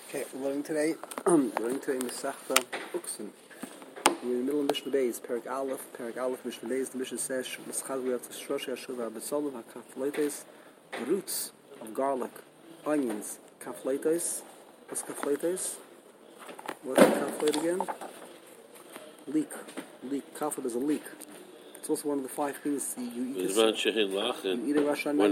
Okay, we're learning today Masechta Uksin. We're in the middle of Mishnah Beis, Perek Aleph, Mishnah Beis. The Mishnah says, "Mischad we have to Shrosh Yashuv Abetzolim HaKafleites, the roots of garlic, onions, Kafleites. What's Kafleites? What's Kafleit again? Leek. Kaflet is a leek. It's also one of the 5 things you eat. You eat a Rosh Hashanah,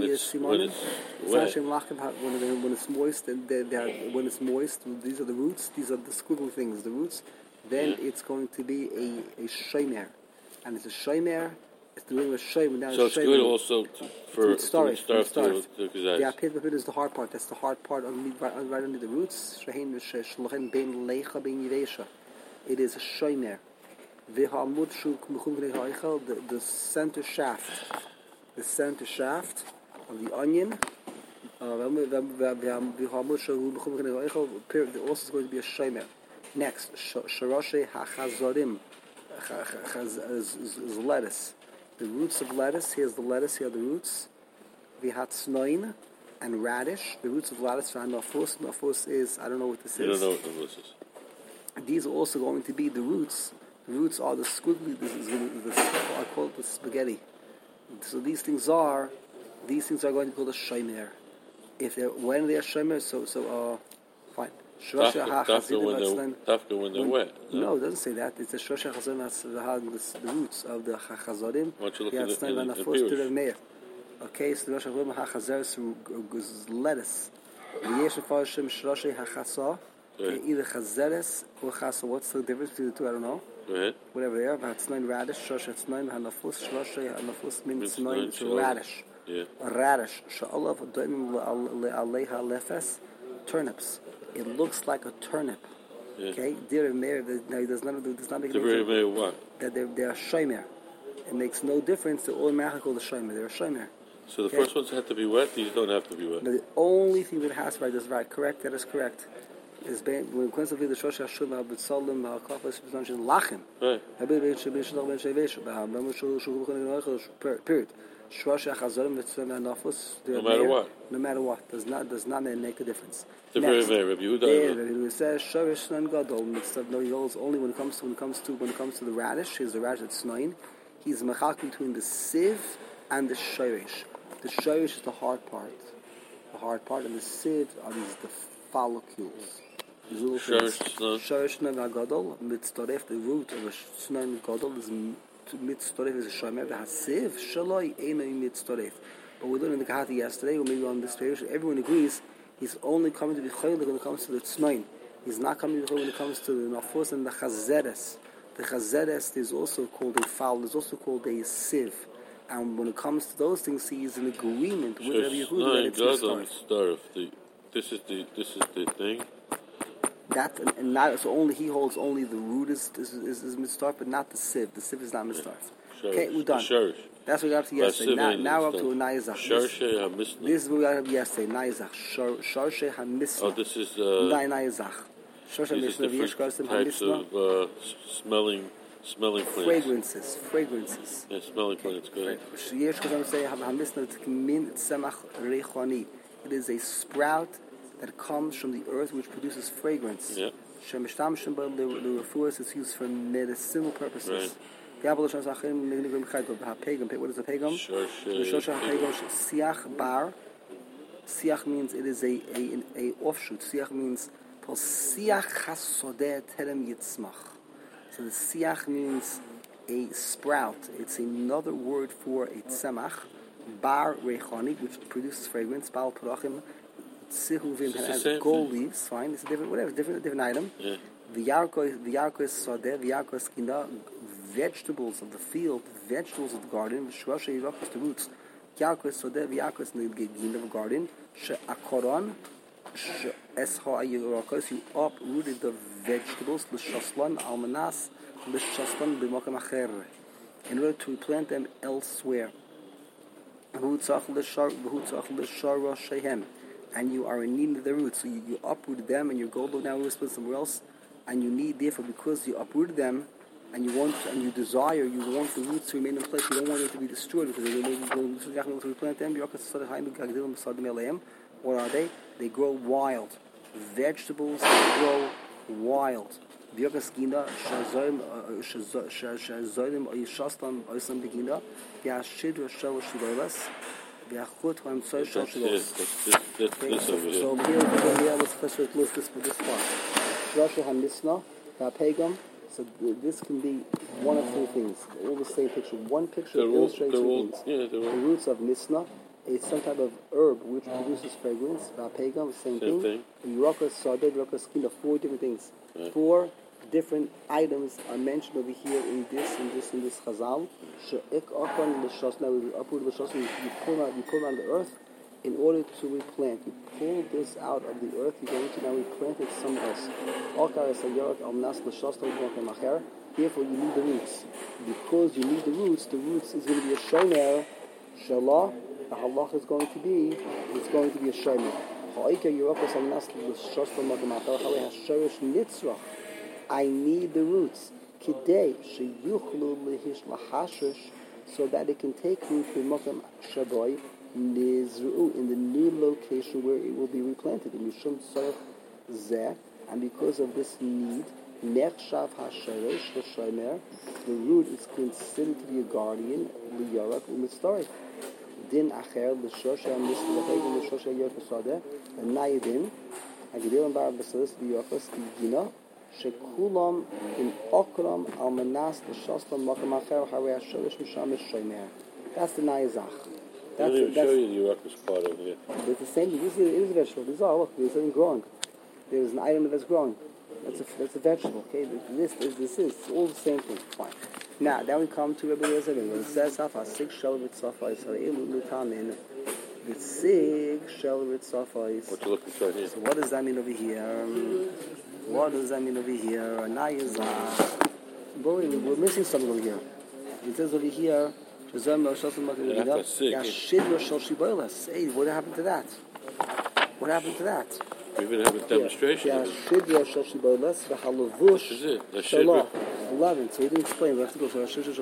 when it's moist, and when it's moist, these are the roots. These are the squiggly things, the roots. Then it's going to be a shomer, and it's a shomer. It's doing a shomer. So it's good also for starve. The apid is the hard part. That's the hard part right under the roots. It is a shomer. The center shaft of the onion. Also is going to be a shomer. Next, sharoshe hachazorim is lettuce. The roots of lettuce. Here's the lettuce. Here are the roots. Vihatznoin and radish. The roots of lettuce are nafus. Nafus is, I don't know what this is. You don't know what nafus is. These are also going to be the roots. The roots are the squiggly. I call it the spaghetti. So these things are going to be called a shomer. When they are shomer, fine. Tafka when they're wet. No, it doesn't say that. It's a Shrosh HaChazorim. That's the roots of the Chazorim. Why don't you look in the okay, so the Rosh HaChazorim is lettuce. V'yesh Mefarshim Shrosh HaChasa. Either Chazeres or Chasa. What's the difference between the two? I don't know. Go ahead. Whatever they are. V'hatznoin radish. Shrosh hatznoin hanafus. Shrosh hanafus means tznoin. It's radish. Yeah. Radish. Sha'olav doimim le'aleha lefes. Turnips. It looks like a turnip. Yeah. Okay? Dear Meir, does not make a difference. What? That they're shomer. It makes no difference. They're automatically called a shomer. They're a shomer. So the first ones have to be wet. These don't have to be wet. Now, the only thing that has right is right. Correct. That is correct. Is when Quincy the Shrosh Hashuv Abetzolim HaKafleites B'Zonshim Lachem. Right. Period. Shrosh HaChazorim Nafus. No matter what. No matter what. Does not make a difference. The very Rabbi Yehuda says Shorish Snoin Gadol. No, he holds only when it comes to the radish. Here's the radish that's Snoin. He's mechak between the sieve and the shorish. The shorish is the hard part. And the sieve are the follicles. Shorish Snoin Gadol mitztoref. The root of a Snoin Gadol is mitztoref is a shomer. The sieve shaloi einoi mitztoref. But we learned in the Kahati yesterday, or maybe on this page, everyone agrees. He's only coming to be chaylik when it comes to the tznoin. He's not coming to be chaylik when it comes to the nafos and the chazeres. The chazeres is also called a fowl. Is also called a sieve. And when it comes to those things, he is in agreement with Rabbi Yehuda that it's mitzvah. This is the thing. That and not so only he holds only the root is mitzvah, but not the sieve. The sieve is not mitzvah. Okay, we're done. That's what we got up to yesterday. Now we're up to a Nayazach. This is what we got up to yesterday. Nayazach. Sharshe HaMisna. Oh, this is Nayazach. Sharshe HaMisna. These are the types of smelling plants. Fragrances. Yeah, smelling plants. Go ahead. It is a sprout that comes from the earth which produces fragrance. Yeah. It's used for medicinal purposes. Right. What is a pagum? Siach bar. Siach means it is a offshoot. Siach means siach hasodeh terem yitzmach. So the siach means a sprout. It's another word for a tzemach. Bar reichani, which produces fragrance. Bal parachim. Sihuvim has gold leaves. Fine, it's a different item. Yeah. The yarko is sodeh. The yarko is kinda. Vegetables of the field, vegetables of the garden, Shrosh Yirakas, the roots, Yarkos, Sodeh, Yarkos, in the garden, She'akoron, Esha Yirakas, you uprooted the vegetables, L'shaslan, Almanas, L'shaslan, B'mokam Acher, in order to replant them elsewhere. V'hutzach L'shara Shehem, and you are in need of the roots, so you uprooted them, and your gold now will split somewhere else, and you need, therefore, because you uprooted them, and you want the roots to remain in place. You don't want them to be destroyed because they may go to replant them. What are they? They grow wild. vegetables grow wild. V'yokas gina shazolim oyishastam oisam begina v'ashid rashel shilolas v'achut hamsoy shel shilolas. This over here. So here, let's list this part. Shloshah HaMisna v'apegam. So this can be one of two things. All the same picture. One picture illustrates two things. The roots of Misna. It's some type of herb which produces fragrance. V'apegam, same thing. Yurakas sadeh, yurakas kina, 4 different things. Yeah. 4 different items are mentioned over here in this chazal. Now we uproot l'shos. You pull out the earth in order to replant. You pull this out of the earth. You're going to now replant it somewhere else. Therefore, you need the roots. Because you need the roots is going to be a shomer. Shalah, the halach is going to be a shomer. I need the roots. So that it can take root in the new location where it will be replanted. And because of this need, the root is considered to be a guardian. Din acher l'shosha mislechayin l'shosha yorkasade and nayidin agidilam bar b'salis b'yochas gina shekulam in okram al manas l'shoslam makam acher harei hasholish misham shomer. That's the nayizach. That's show you the yorkas part over here. It's the same. It is a vegetable. These are look. There's something growing. There's an item that's growing. That's a vegetable. Okay. This is it's all the same thing. Fine. Now, then we come to Rabbi Eliezer. It says, "Hafasik shel ritzafais ha'elu lutamin v'sig shel ritzafais." What you looking for here? So, what does that mean over here? What does that mean over here? We're missing something over here. It says over here, "Shazam shasam yashid shel shibolas." Hey, what happened to that? What happened to that? We even have a demonstration. Yashid shel shibolas v'halavush. This is it. The 11. So he didn't explain. We have to go for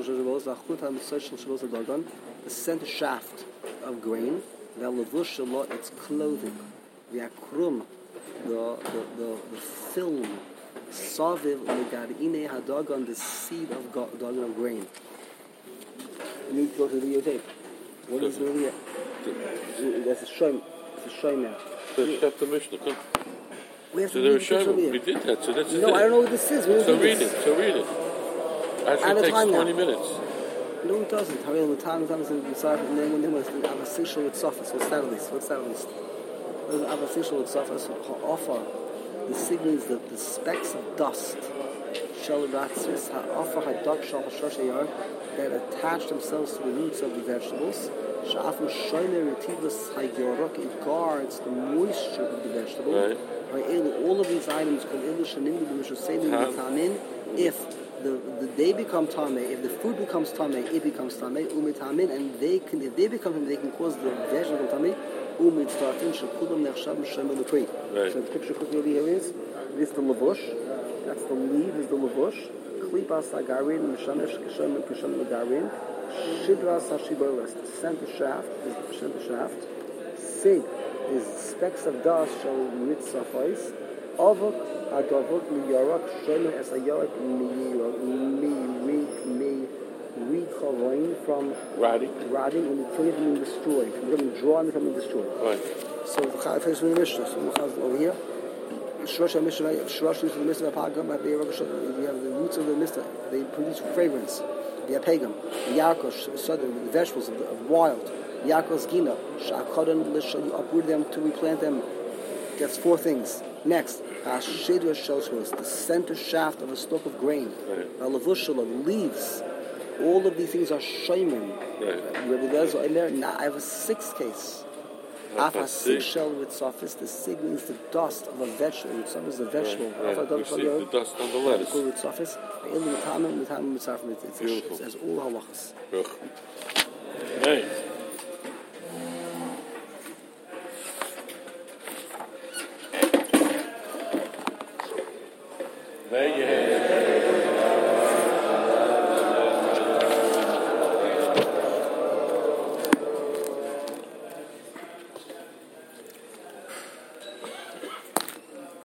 the center shaft of grain. Its clothing. The akrum, the film. Saviv legarine hadagon, the seed of dagon of grain. You need to go to the videotape. What is over here? That's a show. It's a show now. That's the Mishnah. We have so to read the we did that, so that's no, I don't know what this is. So read it. Actually, it takes 20 minutes. No, it doesn't. The time is in the side of the name of the Avasishal with Sofas. What's that at least? There's an Avasishal with Sofas offer the signals that the specks of dust shall ratzis offer hadak shal hashashayar that attach themselves to the roots of the vegetables. Sha'afim shoyner retivus hayorok, it guards the moisture of the vegetable. Right. All of these items if they become tameh, if the food becomes tameh, it becomes tameh, umitamin, and if they become tameh, they can cause the vegetable tameh, umitzartin shekulam nechshav m'shem l'kri. So the picture quickly over here is this the lavush, that's the leaf is the lavush, klipas hagarin m'shamesh kishem l'garin, shidras hashibolas, the center shaft is the center shaft, sig is specks of dust shall mitzafais. Avok adavok miyarak shomer as a yarak recovering from rotting and becoming destroyed, from becoming drawn and becoming destroyed. Right. So the Chayef is in the Mishnah. So over here, Shrosh Mishnah, Shrosh is the Mishnah. You have the roots of the Mishnah. They produce fragrance. The apegam, the yarkosh, the vegetables of wild. Yaakos Gina, Sha'akodan Lishal, you uproot them to replant them. That's 4 things. Next, Hashidra Shelshos, the center shaft of a stalk of grain. Alavushal, leaves. All of these things are shayman. I have a 6th case. Afasik shell with surface, the sig means the dust of a vegetable. With surface, the vegetable. You see the dust on the lettuce. With surface, it says all halachas. Hey. There you have